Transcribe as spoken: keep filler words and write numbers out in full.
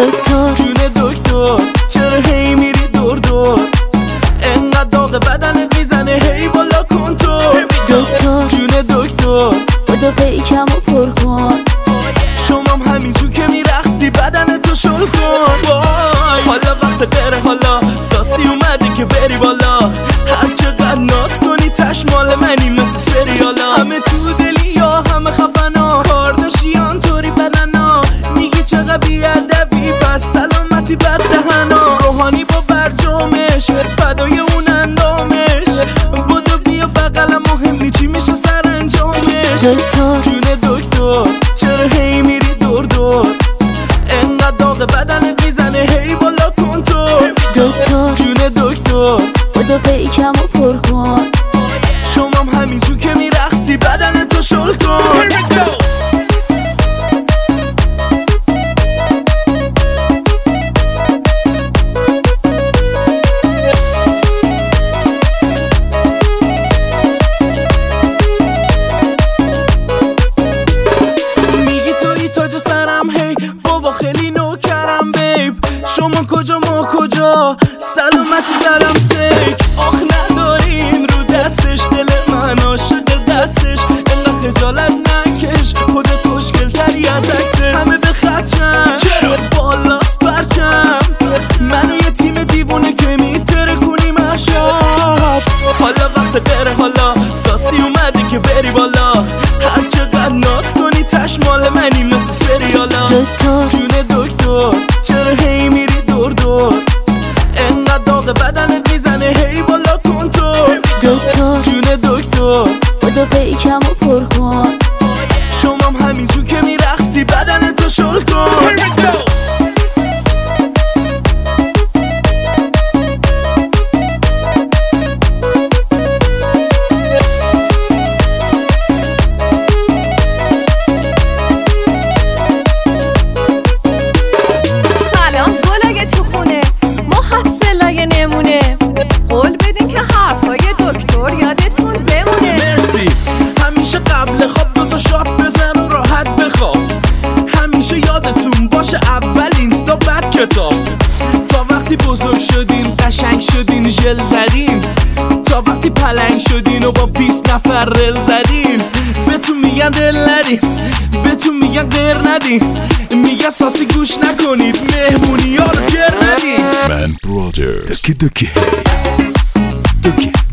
دکتر جون دکتر چرا هی میری دور دور؟ انقدر داغ بدنت میزنه هی بالا کن تو. دکتر جون دکتر بودو پیکمو پر کن. شمام همینجور که میرقصی بدنتو شل کن. وای حالا وقت غیره، حالا ساسی اومدی که بری بالا. هر چقدر ناز کنی تش مال منی مثل سریالا. همه تو دلی یا همه خفنا، کارداشیان طوری بدنا. میگی چقدر بیادبی پس سلامتی بر دهنا. روحانی با برجامش فدای اون اندامش. بودو بیا بقلم مهم نی چی میشه سر انجامش. دکتر جون دکتر چرا هی میری دور دور؟ انقدر داغ بدنت میزنه هی بالا کن تو. دکتر جون دکتر بودو پیکمو پر کن. شمام همینجور که میرقصی بدنتو شل کن. میگی توی تاج سرم هی بابا خیلی نوکرم بیب. شما کجا ما کجا سلامتی دلم سیک. آخ نداریم رو دستش دل من عاشق دستش. انقدر خجالت نکش خودت خوشگل تری از عکسه. همه به خدشن چرا بالاست پرچم. منو یه تیم دیوونه که میتره کنیم اشب. حالا وقت غیره، حالا ساسی اومدی که بری بالا. هر چقدر ناز کنی تش مال منی مثل سریالا. دکتر جون دکتر چرا هی میری دور دور؟ انقدر داغ بدنت میزنه هی بالا کن تو. دکتر جون دکتر بودو پیکمو پر کن. شمام همینجور که میرقصی بدنتو شل کن. سلام گلای تو خونه محصلای نمونه. قول بدین که حرفای دکتر یادتون بمونه. مرسی همیشه قبل خواب دوتا شات بزن و راحت بخواب. همیشه یادتون باشه اول اینستا بعد کتاب. تا وقتی بزرگ شدین قشنگ شدین ژل زدین. تا وقتی پلنگ شدین و با بیست نفر رل زدین. بهتون میگن دل ندین، بهتون میگن غیر ندین. میگن ساسی گوش نکنید مهمونی ها رو گر ندین. من برادر دکی دکی هی دکی